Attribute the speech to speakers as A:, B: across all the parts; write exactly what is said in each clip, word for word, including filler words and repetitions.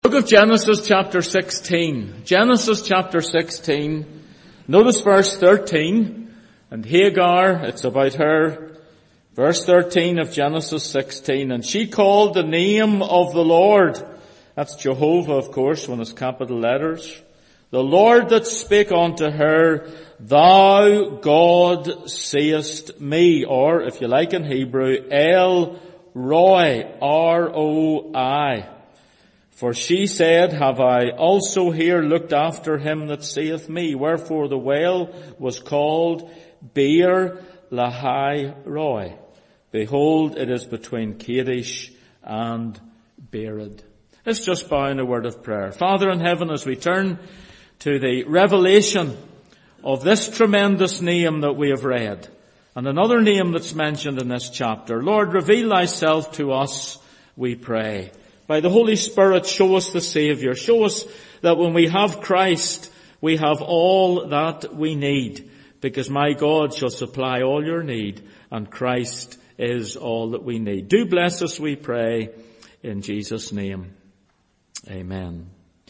A: Book of Genesis chapter sixteen. Genesis chapter sixteen. Notice verse thirteen. And Hagar, it's about her. Verse thirteen of Genesis sixteen. And she called the name of the Lord. That's Jehovah, of course, when it's capital letters. The Lord that spake unto her, Thou God seest me. Or, if you like in Hebrew, El Roi, R O I. For she said, Have I also here looked after him that seeth me? Wherefore the well was called Beer Lahai Roi. Behold, it is between Kadesh and Bered. Let's just bow in a word of prayer. Father in heaven, as we turn to the revelation of this tremendous name that we have read, and another name that's mentioned in this chapter, Lord, reveal thyself to us, we pray. By the Holy Spirit, show us the Saviour. Show us that when we have Christ, we have all that we need, because my God shall supply all your need, and Christ is all that we need. Do bless us, we pray, in Jesus' name. Amen.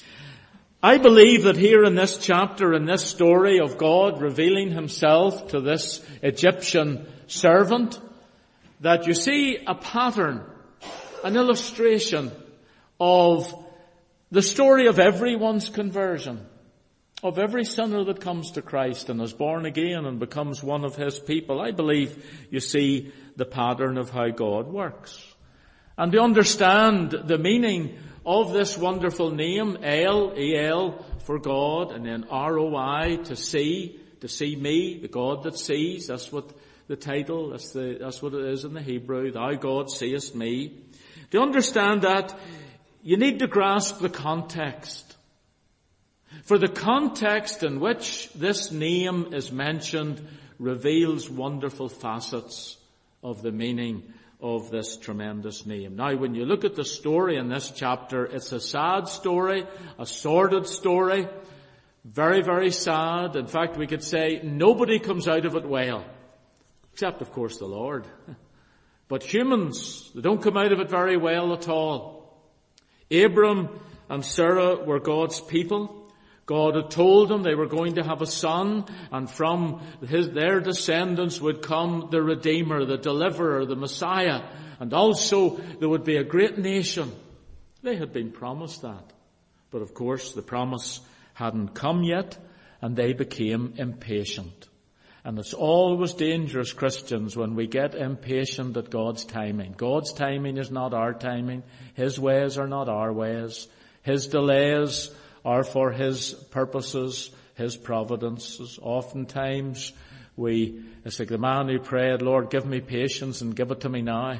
A: I believe that here in this chapter, in this story of God revealing himself to this Egyptian servant, that you see a pattern, an illustration of the story of everyone's conversion, of every sinner that comes to Christ and is born again and becomes one of his people. I believe you see the pattern of how God works. And to understand the meaning of this wonderful name, El, E L, for God, and then R O I, to see, to see me, the God that sees. That's what the title, that's, the, that's what it is in the Hebrew, Thou God seest me. To understand that, you need to grasp the context. For the context in which this name is mentioned reveals wonderful facets of the meaning of this tremendous name. Now, when you look at the story in this chapter, it's a sad story, a sordid story, very, very sad. In fact, we could say nobody comes out of it well, except, of course, the Lord. But humans, they don't come out of it very well at all. Abram and Sarah were God's people. God had told them they were going to have a son, and from his, their descendants would come the Redeemer, the Deliverer, the Messiah, and also there would be a great nation. They had been promised that. But of course the promise hadn't come yet, and they became impatient. And it's always dangerous, Christians, when we get impatient at God's timing. God's timing is not our timing. His ways are not our ways. His delays are for His purposes, His providences. Oftentimes we, it's like the man who prayed, Lord, give me patience and give it to me now.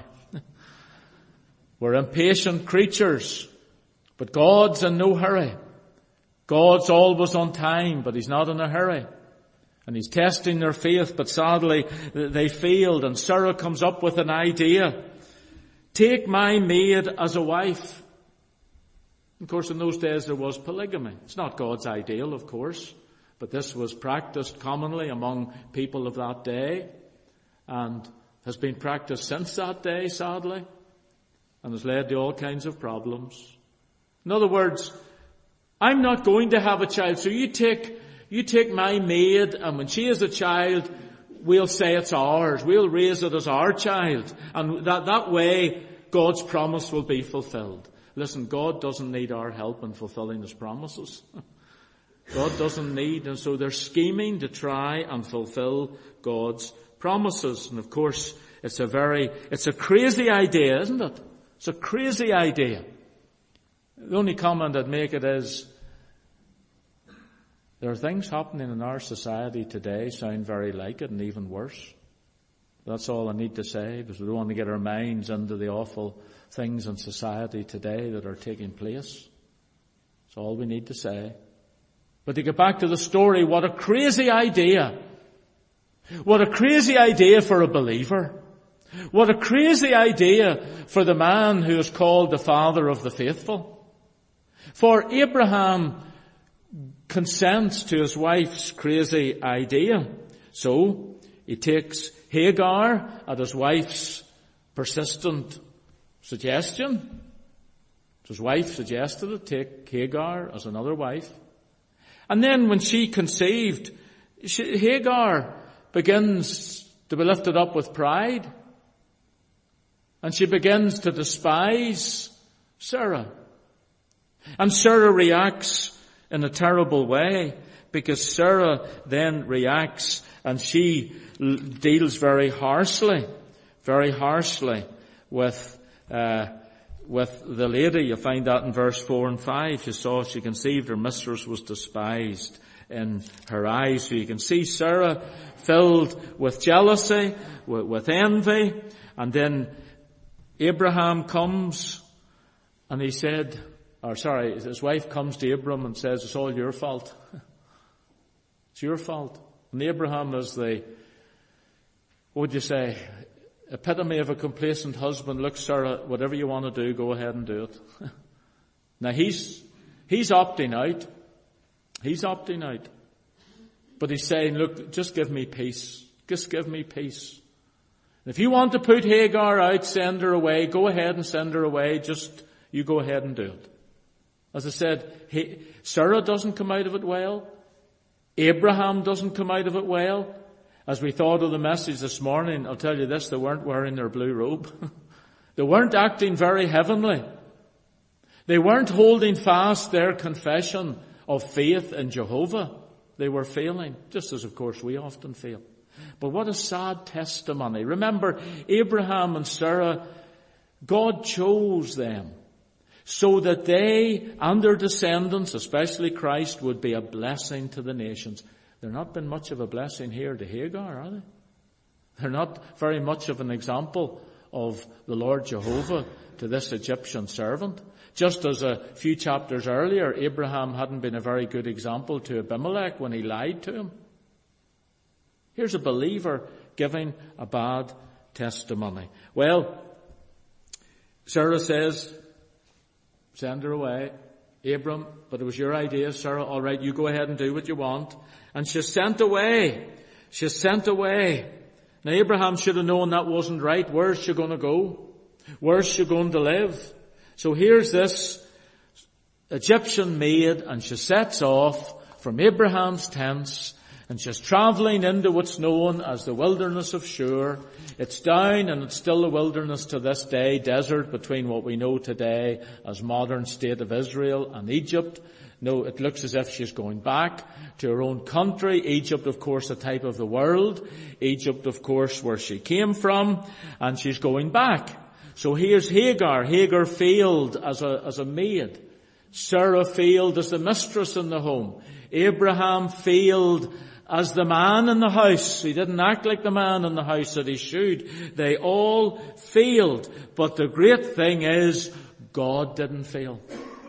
A: We're impatient creatures, but God's in no hurry. God's always on time, but He's not in a hurry. And He's testing their faith, but sadly they failed. And Sarah comes up with an idea. Take my maid as a wife. Of course, in those days there was polygamy. It's not God's ideal, of course, but this was practiced commonly among people of that day, and has been practiced since that day, sadly, and has led to all kinds of problems. In other words, I'm not going to have a child, so you take You take my maid, and when she is a child, we'll say it's ours. We'll raise it as our child. And that, that way, God's promise will be fulfilled. Listen, God doesn't need our help in fulfilling His promises. God doesn't need, and so they're scheming to try and fulfill God's promises. And of course, it's a very, it's a crazy idea, isn't it? It's a crazy idea. The only comment I'd make it is, there are things happening in our society today sound very like it, and even worse. That's all I need to say, because we don't want to get our minds into the awful things in society today that are taking place. That's all we need to say. But to get back to the story, what a crazy idea. What a crazy idea for a believer. What a crazy idea for the man who is called the father of the faithful. For Abraham consents to his wife's crazy idea. So he takes Hagar at his wife's persistent suggestion. His wife suggested it, take Hagar as another wife. And then when she conceived, she, Hagar begins to be lifted up with pride. And she begins to despise Sarah. And Sarah reacts in a terrible way, because Sarah then reacts and she l- deals very harshly, very harshly with, uh, with the lady. You find that in verse four and five. She saw, she conceived, her mistress was despised in her eyes. So you can see Sarah filled with jealousy, with, with envy. And then Abraham comes and he said, or sorry, his wife comes to Abram and says, it's all your fault. It's your fault. And Abraham is the, what would you say, epitome of a complacent husband. Look, Sarah, whatever you want to do, go ahead and do it. Now he's, he's opting out. He's opting out. But he's saying, look, just give me peace. Just give me peace. If you want to put Hagar out, send her away, go ahead and send her away. Just, you go ahead and do it. As I said, he, Sarah doesn't come out of it well. Abraham doesn't come out of it well. As we thought of the message this morning, I'll tell you this, they weren't wearing their blue robe. They weren't acting very heavenly. They weren't holding fast their confession of faith in Jehovah. They were failing, just as of course we often fail. But what a sad testimony. Remember, Abraham and Sarah, God chose them so that they and their descendants, especially Christ, would be a blessing to the nations. They're not been much of a blessing here to Hagar, are they? They're not very much of an example of the Lord Jehovah to this Egyptian servant. Just as a few chapters earlier, Abraham hadn't been a very good example to Abimelech when he lied to him. Here's a believer giving a bad testimony. Well, Sarah says, send her away. Abram, but it was your idea, Sarah. All right, you go ahead and do what you want. And she's sent away. She's sent away. Now, Abraham should have known that wasn't right. Where's she going to go? Where's she going to live? So here's this Egyptian maid, and she sets off from Abraham's tents, and she's traveling into what's known as the wilderness of Shur. It's down, and it's still a wilderness to this day, desert between what we know today as modern state of Israel and Egypt. No, it looks as if she's going back to her own country. Egypt, of course, a type of the world. Egypt, of course, where she came from, and she's going back. So here's Hagar. Hagar failed as a, as a maid. Sarah failed as the mistress in the home. Abraham failed as the man in the house. He didn't act like the man in the house that he should. They all failed. But the great thing is, God didn't fail.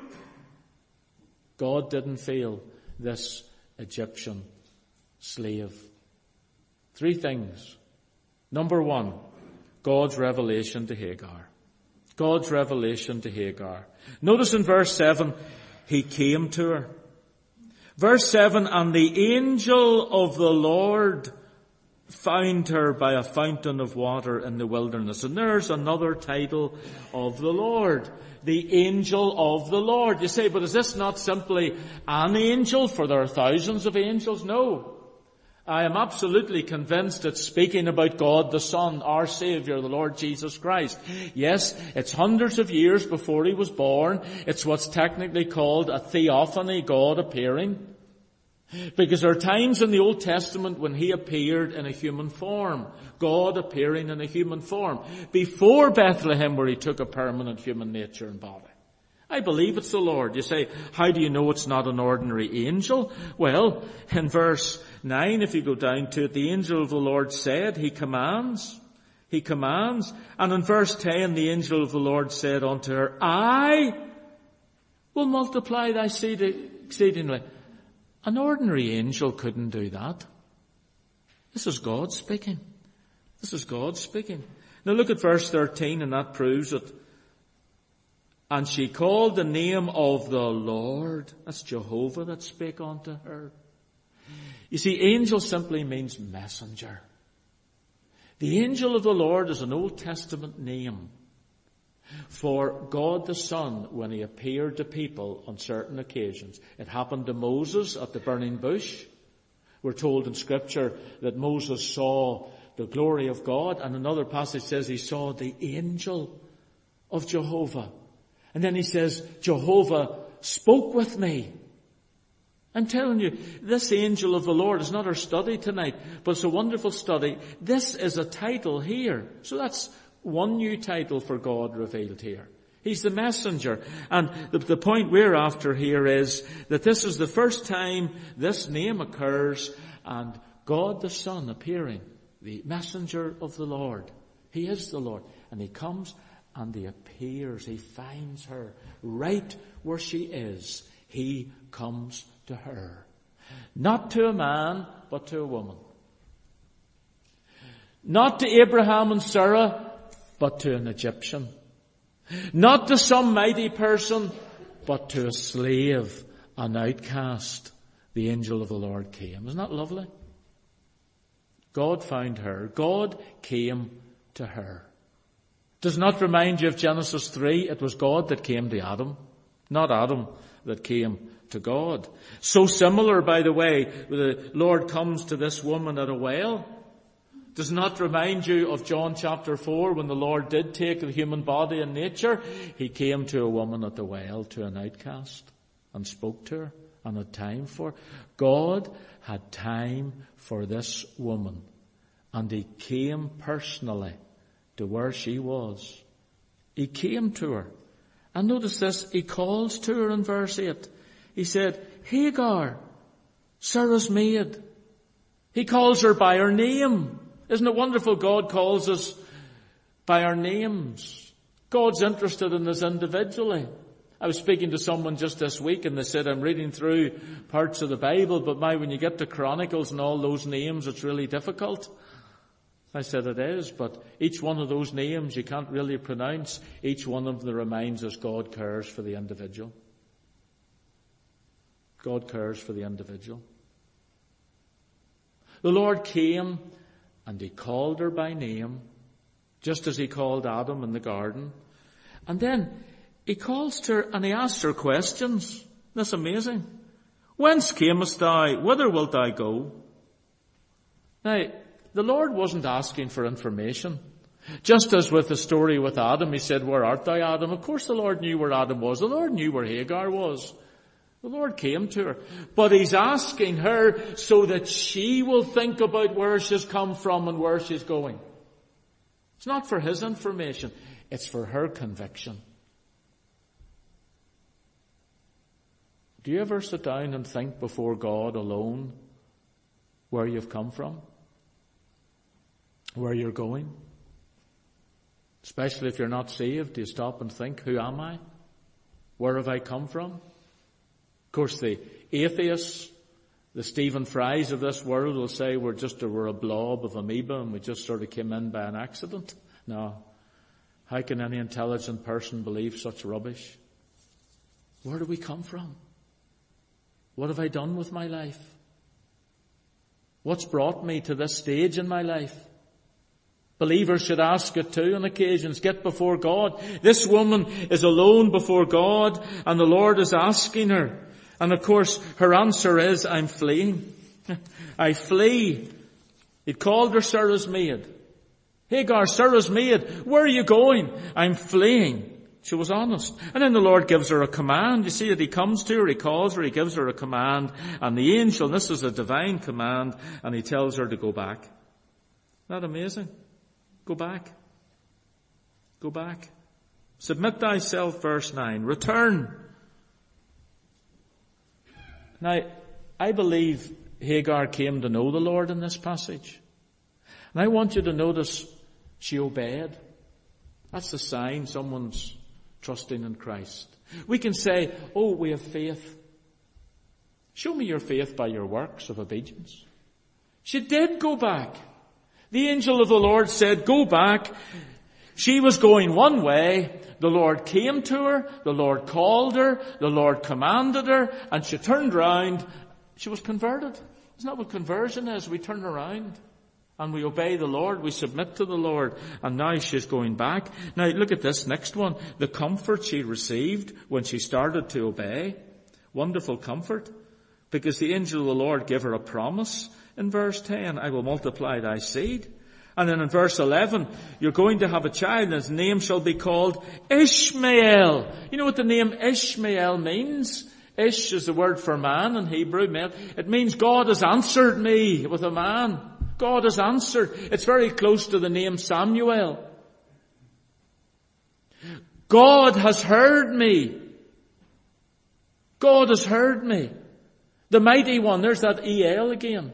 A: God didn't fail this Egyptian slave. Three things. Number one, God's revelation to Hagar. God's revelation to Hagar. Notice in verse seven, he came to her. Verse seven, and the angel of the Lord found her by a fountain of water in the wilderness. And there's another title of the Lord. The angel of the Lord. You say, but is this not simply an angel, for there are thousands of angels? No. I am absolutely convinced it's speaking about God the Son, our Savior, the Lord Jesus Christ. Yes, it's hundreds of years before he was born. It's what's technically called a theophany, God appearing. Because there are times in the Old Testament when he appeared in a human form. God appearing in a human form. Before Bethlehem, where he took a permanent human nature and body. I believe it's the Lord. You say, how do you know it's not an ordinary angel? Well, in verse nine, if you go down to it, the angel of the Lord said, he commands, he commands. And in verse ten, the angel of the Lord said unto her, I will multiply thy seed exceedingly. An ordinary angel couldn't do that. This is God speaking. This is God speaking. Now look at verse thirteen, and that proves it. And she called the name of the Lord. That's Jehovah that spake unto her. You see, angel simply means messenger. The angel of the Lord is an Old Testament name. For God the Son, when he appeared to people on certain occasions, it happened to Moses at the burning bush. We're told in Scripture that Moses saw the glory of God, and another passage says he saw the angel of Jehovah. And then he says, Jehovah spoke with me. I'm telling you, this angel of the Lord is not our study tonight, but it's a wonderful study. This is a title here. So that's one new title for God revealed here. He's the messenger. And the, the point we're after here is that this is the first time this name occurs, and God the Son appearing, the messenger of the Lord. He is the Lord. And he comes and he appears. He finds her right where she is. He comes to her. Not to a man, but to a woman. Not to Abraham and Sarah, but to an Egyptian. Not to some mighty person, but to a slave, an outcast. The angel of the Lord came. Isn't that lovely? God found her. God came to her. Does not remind you of Genesis three? It was God that came to Adam, not Adam that came to God. So similar, by the way, the Lord comes to this woman at a well. Does not remind you of John chapter four, when the Lord did take the human body and nature. He came to a woman at the well, to an outcast, and spoke to her, and had time for her. God had time for this woman, and he came personally to where she was. He came to her. And notice this, he calls to her in verse eight. He said, Hagar, Sarah's maid. He calls her by her name. Isn't it wonderful? God calls us by our names. God's interested in us individually. I was speaking to someone just this week, and they said, I'm reading through parts of the Bible, but my, when you get to Chronicles and all those names, it's really difficult. I said it is, but each one of those names you can't really pronounce. Each one of them reminds us God cares for the individual. God cares for the individual. The Lord came and he called her by name, just as he called Adam in the garden. And then he calls to her and he asks her questions. That's amazing. Whence camest thou? Whither wilt thou go? Now, the Lord wasn't asking for information. Just as with the story with Adam, he said, where art thou, Adam? Of course the Lord knew where Adam was. The Lord knew where Hagar was. The Lord came to her. But he's asking her so that she will think about where she's come from and where she's going. It's not for his information. It's for her conviction. Do you ever sit down and think before God alone where you've come from? Where you're going? Especially if you're not saved, do you stop and think, who am I? Where have I come from? Of course, the atheists, the Stephen Frys of this world will say we're just a, we're a blob of amoeba and we just sort of came in by an accident. No. How can any intelligent person believe such rubbish? Where do we come from? What have I done with my life? What's brought me to this stage in my life? Believers should ask it too on occasions. Get before God. This woman is alone before God and the Lord is asking her. And of course her answer is, I'm fleeing. I flee. He called her Sarah's maid. Hagar, Sarah's maid, where are you going? I'm fleeing. She was honest. And then the Lord gives her a command. You see that he comes to her, he calls her, he gives her a command. And the angel, and this is a divine command, and he tells her to go back. Isn't that amazing? Go back. Go back. Submit thyself, verse nine. Return. Now, I believe Hagar came to know the Lord in this passage. And I want you to notice she obeyed. That's the sign someone's trusting in Christ. We can say, oh, we have faith. Show me your faith by your works of obedience. She did go back. The angel of the Lord said, go back. She was going one way. The Lord came to her. The Lord called her. The Lord commanded her. And she turned round. She was converted. Isn't that what conversion is? We turn around And we obey the Lord, we submit to the Lord, and now she's going back. Now look at this next one. The comfort she received when she started to obey. Wonderful comfort. Because the angel of the Lord gave her a promise in verse ten, I will multiply thy seed. And then in verse eleven, you're going to have a child and his name shall be called Ishmael. You know what the name Ishmael means? Ish is the word for man in Hebrew. It means God has answered me with a man. God has answered. It's very close to the name Samuel. God has heard me. God has heard me. The mighty one. There's that E L again.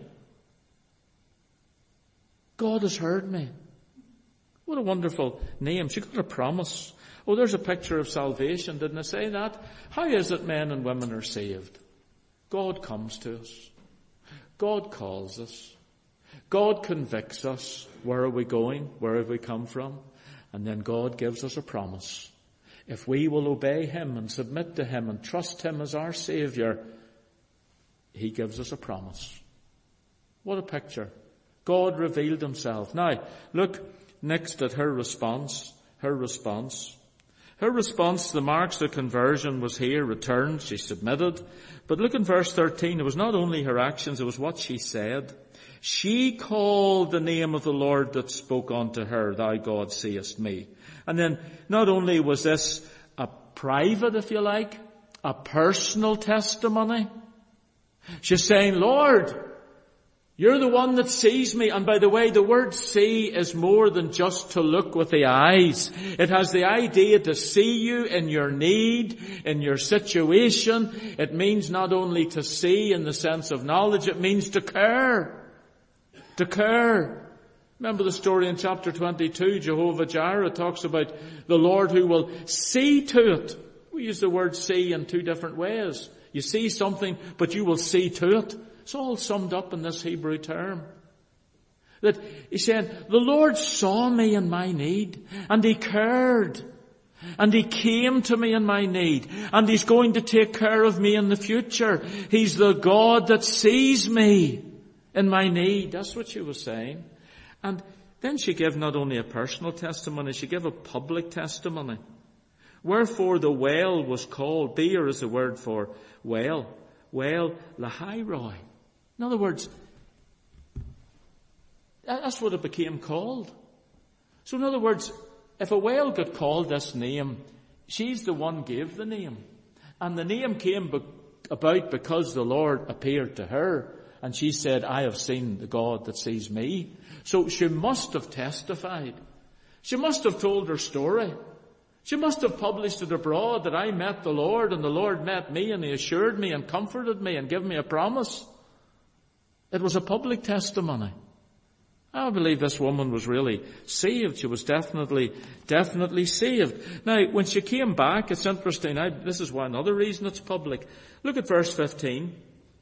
A: God has heard me. What a wonderful name. She got a promise. Oh, there's a picture of salvation. Didn't I say that? How is it men and women are saved? God comes to us. God calls us. God convicts us. Where are we going? Where have we come from? And then God gives us a promise. If we will obey Him and submit to Him and trust Him as our Saviour, He gives us a promise. What a picture. God revealed Himself. Now, look next at her response. Her response. Her response to the marks of conversion was here, returned, she submitted. But look in verse thirteen, it was not only her actions, it was what she said. She called the name of the Lord that spoke unto her, Thou God seest me. And then not only was this a private, if you like, a personal testimony. She's saying, Lord, you're the one that sees me. And by the way, the word see is more than just to look with the eyes. It has the idea to see you in your need, in your situation. It means not only to see in the sense of knowledge, it means to care. To care. Remember the story in chapter twenty-two, Jehovah Jireh talks about the Lord who will see to it. We use the word see in two different ways. You see something, but you will see to it. It's all summed up in this Hebrew term. That he's saying, the Lord saw me in my need, and He cared. And He came to me in my need, and He's going to take care of me in the future. He's the God that sees me in my need. That's what she was saying. And then she gave not only a personal testimony, she gave a public testimony. Wherefore the well was called, beer is the word for well, well, Lahairoi. In other words, that's what it became called. So in other words, if a well got called this name, she's the one gave the name. And the name came be- about because the Lord appeared to her. And she said, I have seen the God that sees me. So she must have testified. She must have told her story. She must have published it abroad that I met the Lord and the Lord met me and He assured me and comforted me and gave me a promise. It was a public testimony. I believe this woman was really saved. She was definitely, definitely saved. Now, when she came back, it's interesting. I, this is why another reason it's public. Look at verse fifteen.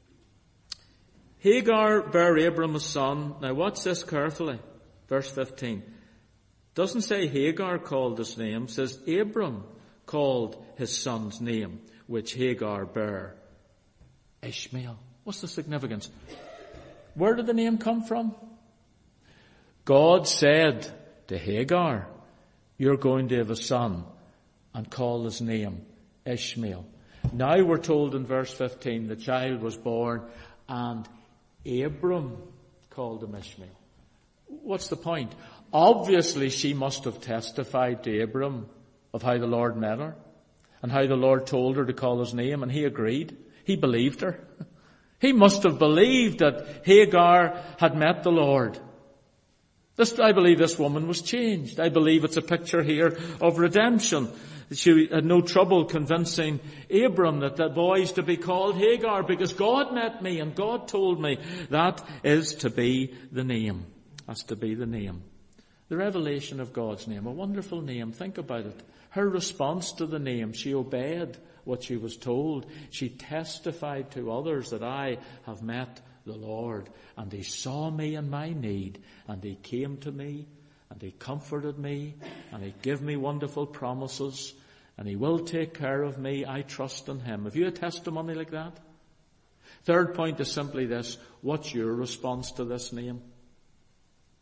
A: Hagar bare Abram a son. Now watch this carefully. Verse fifteen. Doesn't say Hagar called his name. It says Abram called his son's name, which Hagar bare Ishmael. What's the significance? Where did the name come from? God said to Hagar, you're going to have a son, and call his name Ishmael. Now we're told in verse fifteen, the child was born and Abram called him Ishmael. What's the point? Obviously she must have testified to Abram of how the Lord met her and how the Lord told her to call his name, and he agreed. He believed her. He must have believed that Hagar had met the Lord. This, I believe this woman was changed. I believe it's a picture here of redemption. She had no trouble convincing Abram that the boy is to be called Hagar because God met me and God told me that is to be the name. That's to be the name. The revelation of God's name, a wonderful name. Think about it. Her response to the name, she obeyed what she was told. She testified to others that I have met the Lord, and He saw me in my need, and He came to me, and He comforted me, and He gave me wonderful promises, and He will take care of me. I trust in Him. Have you a testimony like that? Third point is simply this. What's your response to this name?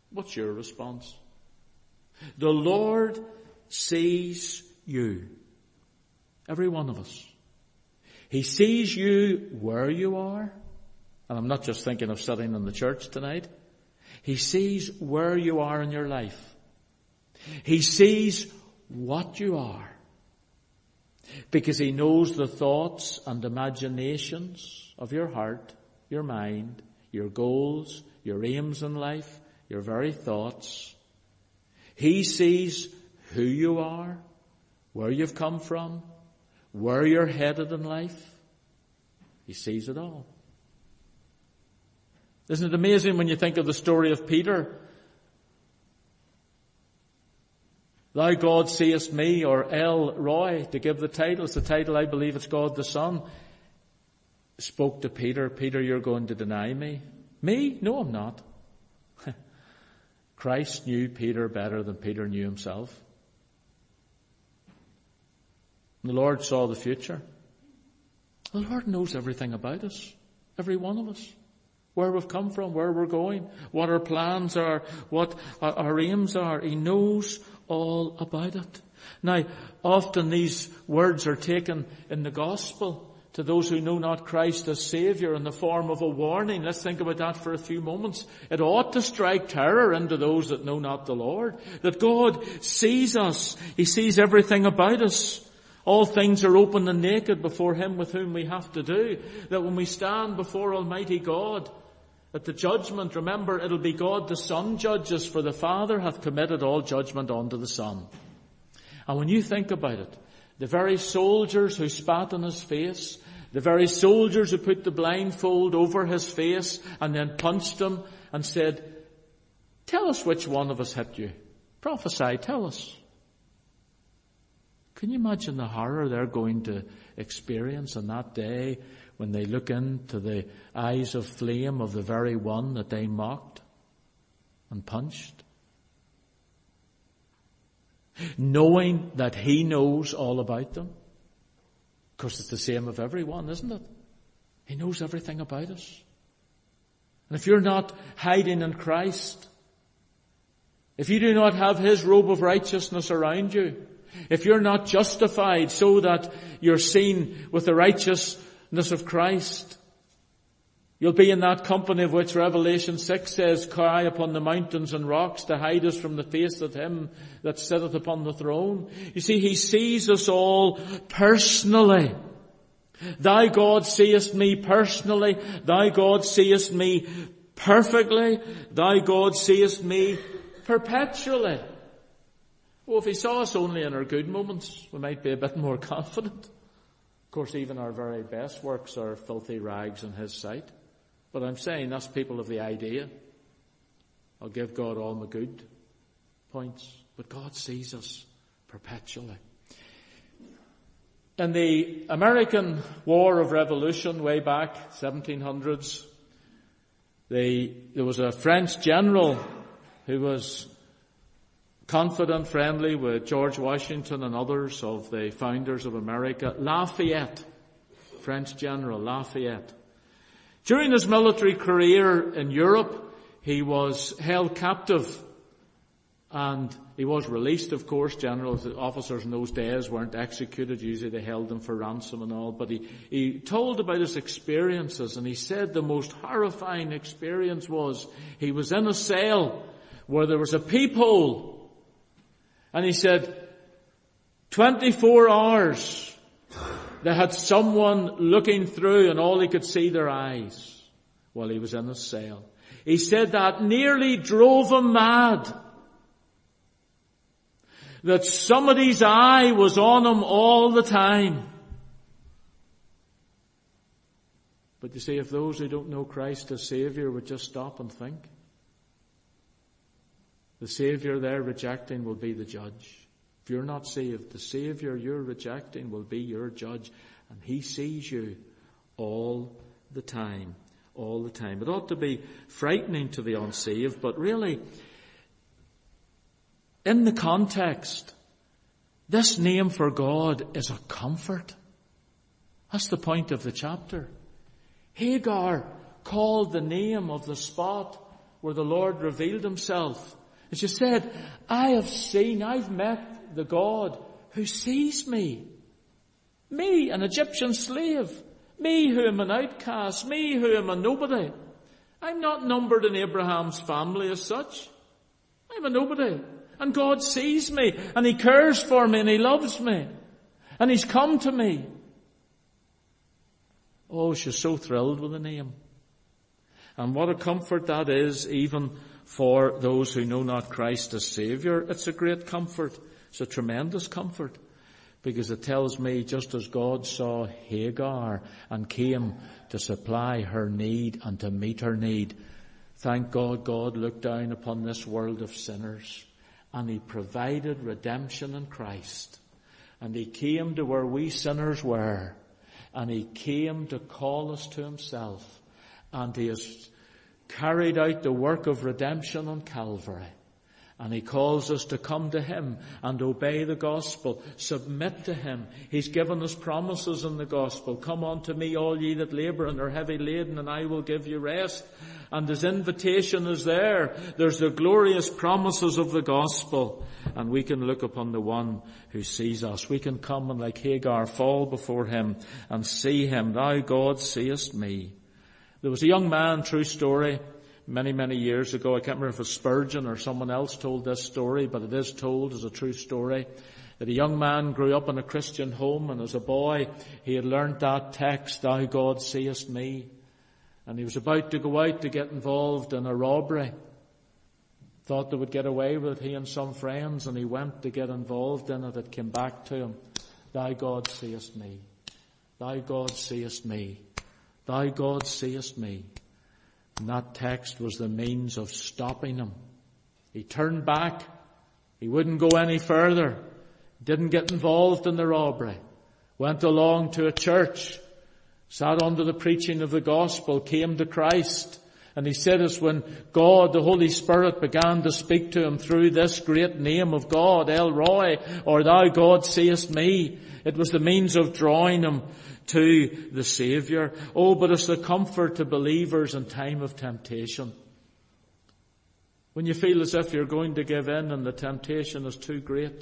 A: What's your response? The Lord sees you. Every one of us. He sees you where you are. And I'm not just thinking of sitting in the church tonight. He sees where you are in your life. He sees what you are. Because He knows the thoughts and imaginations of your heart, your mind, your goals, your aims in life, your very thoughts. He sees who you are, where you've come from, where you're headed in life. He sees it all. Isn't it amazing when you think of the story of Peter? Thou God seest me, or El Roy, to give the title. It's the title, I believe it's God the Son. Spoke to Peter, Peter, you're going to deny me. Me? No, I'm not. Christ knew Peter better than Peter knew himself. And the Lord saw the future. The Lord knows everything about us. Every one of us. Where we've come from, where we're going, what our plans are, what our aims are. He knows all about it. Now, often these words are taken in the gospel to those who know not Christ as Saviour in the form of a warning. Let's think about that for a few moments. It ought to strike terror into those that know not the Lord. That God sees us. He sees everything about us. All things are open and naked before Him with whom we have to do. That when we stand before Almighty God at the judgment, remember, it'll be God the Son judges, for the Father hath committed all judgment unto the Son. And when you think about it, the very soldiers who spat on His face, the very soldiers who put the blindfold over His face and then punched Him and said, tell us which one of us hit you. Prophesy, tell us. Can you imagine the horror they're going to experience on that day when they look into the eyes of flame of the very one that they mocked and punched? Knowing that He knows all about them. Of course, it's the same of everyone, isn't it? He knows everything about us. And if you're not hiding in Christ, if you do not have His robe of righteousness around you, if you're not justified so that you're seen with the righteousness of Christ, you'll be in that company of which Revelation six says, cry upon the mountains and rocks to hide us from the face of Him that sitteth upon the throne. You see, He sees us all personally. Thou God seest me personally. Thou God seest me perfectly. Thou God seest me perpetually. Well, if He saw us only in our good moments, we might be a bit more confident. Of course, even our very best works are filthy rags in His sight. But I'm saying that's people of the idea. I'll give God all my good points. But God sees us perpetually. In the American War of Revolution way back, seventeen hundreds, they, there was a French general who was confident, friendly with George Washington and others of the founders of America. Lafayette, French general Lafayette. During his military career in Europe, he was held captive and he was released, of course. Generals, officers in those days weren't executed. Usually they held them for ransom and all. But he, he told about his experiences, and he said the most horrifying experience was he was in a cell where there was a peephole. And he said, twenty-four hours, they had someone looking through and all he could see their eyes while he was in his cell. He said that nearly drove him mad. That somebody's eye was on him all the time. But you see, if those who don't know Christ as Saviour would just stop and think, the Saviour they're rejecting will be the judge. If you're not saved, the Saviour you're rejecting will be your judge. And He sees you all the time. All the time. It ought to be frightening to the unsaved, but really, in the context, this name for God is a comfort. That's the point of the chapter. Hagar called the name of the spot where the Lord revealed himself. And she said, I have seen, I've met the God who sees me. Me, an Egyptian slave. Me who am an outcast. Me who am a nobody. I'm not numbered in Abraham's family as such. I'm a nobody. And God sees me, and he cares for me, and he loves me. And he's come to me. Oh, she's so thrilled with the name. And what a comfort that is, even for those who know not Christ as Saviour. It's a great comfort. It's a tremendous comfort. Because it tells me, just as God saw Hagar and came to supply her need and to meet her need, thank God, God looked down upon this world of sinners and he provided redemption in Christ. And he came to where we sinners were, and he came to call us to himself. And he has carried out the work of redemption on Calvary. And he calls us to come to him and obey the gospel, submit to him. He's given us promises in the gospel. Come unto me, all ye that labour and are heavy laden, and I will give you rest. And his invitation is there. There's the glorious promises of the gospel. And we can look upon the one who sees us. We can come and like Hagar fall before him and see him. Thou God seest me. There was a young man, true story, many, many years ago. I can't remember if it was Spurgeon or someone else told this story, but it is told as a true story. That a young man grew up in a Christian home, and as a boy he had learnt that text, Thou God seest me. And he was about to go out to get involved in a robbery. Thought they would get away with it, he and some friends, and he went to get involved in it. It came back to him. Thou God seest me. Thou God seest me. Thou God seest me. And that text was the means of stopping him. He turned back. He wouldn't go any further. Didn't get involved in the robbery. Went along to a church. Sat under the preaching of the gospel. Came to Christ. And he said it's when God, the Holy Spirit, began to speak to him through this great name of God, El Roi, or Thou God seest me. It was the means of drawing him to the Saviour. Oh, but it's the comfort to believers in time of temptation. When you feel as if you're going to give in and the temptation is too great.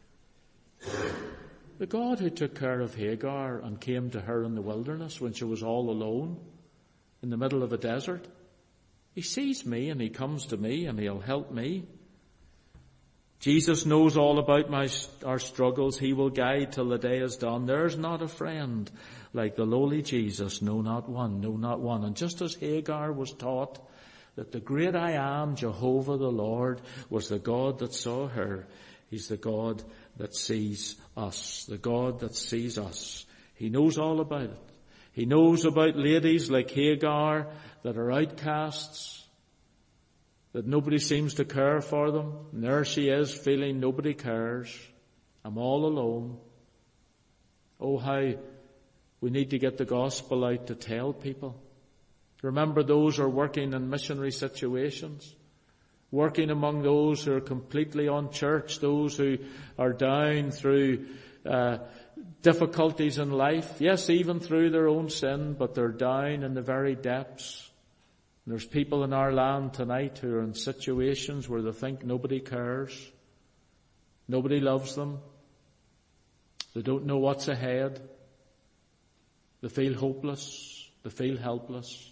A: The God who took care of Hagar and came to her in the wilderness when she was all alone in the middle of a desert, he sees me and he comes to me and he'll help me. Jesus knows all about my, our struggles. He will guide till the day is done. There's not a friend like the lowly Jesus. No, not one. No, not one. And just as Hagar was taught that the great I am, Jehovah the Lord, was the God that saw her, he's the God that sees us. The God that sees us. He knows all about it. He knows about ladies like Hagar that are outcasts, that nobody seems to care for them. And there she is, feeling nobody cares. I'm all alone. Oh, how we need to get the gospel out to tell people. Remember those who are working in missionary situations, working among those who are completely unchurched, those who are down through uh, difficulties in life. Yes, even through their own sin, but they're down in the very depths. And there's people in our land tonight who are in situations where they think nobody cares. Nobody loves them. They don't know what's ahead. They feel hopeless. They feel helpless.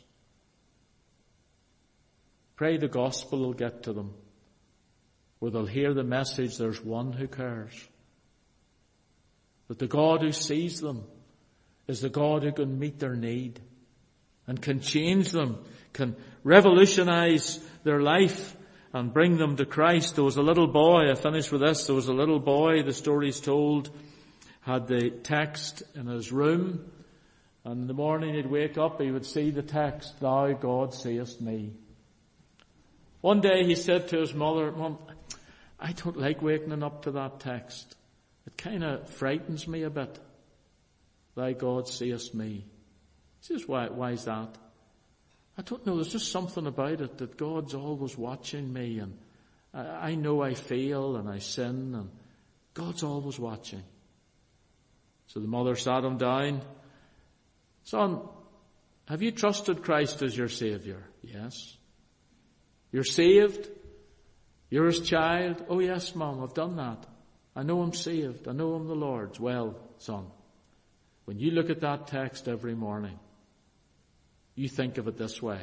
A: Pray the gospel will get to them, where they'll hear the message, there's one who cares. That the God who sees them is the God who can meet their need and can change them, can revolutionize their life and bring them to Christ. There was a little boy, I finish with this, there was a little boy, the story's told, had the text in his room, and in the morning he'd wake up, he would see the text, Thou God seest me. One day he said to his mother, Mom, I don't like waking up to that text. It kind of frightens me a bit. Thy God seest me. She says, why, why is that? I don't know, there's just something about it that God's always watching me, and I, I know I fail and I sin, and God's always watching. So the mother sat him down. Son, have you trusted Christ as your Saviour? Yes. You're saved. You're his child. Oh yes, Mom, I've done that. I know I'm saved. I know I'm the Lord's. Well, son, when you look at that text every morning, you think of it this way.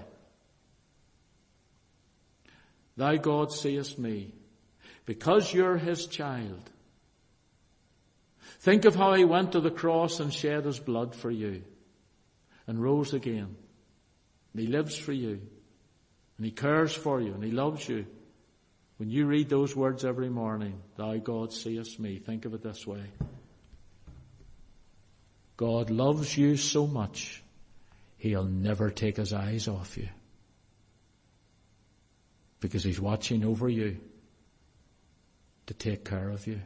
A: Thou God seest me, because you're his child. Think of how he went to the cross and shed his blood for you and rose again. And he lives for you and he cares for you and he loves you. When you read those words every morning, thou God seest me, think of it this way. God loves you so much, he'll never take his eyes off you. Because he's watching over you to take care of you.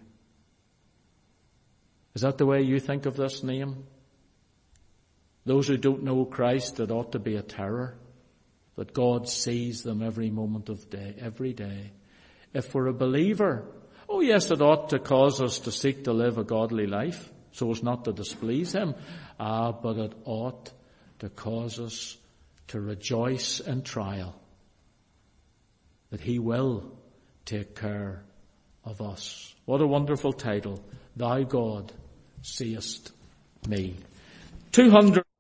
A: Is that the way you think of this name? Those who don't know Christ, it ought to be a terror that God sees them every moment of day, every day. If we're a believer, oh yes, it ought to cause us to seek to live a godly life so as not to displease him. Ah, but it ought to cause us to rejoice in trial, that he will take care of us. What a wonderful title. Thou God seest me. two hundred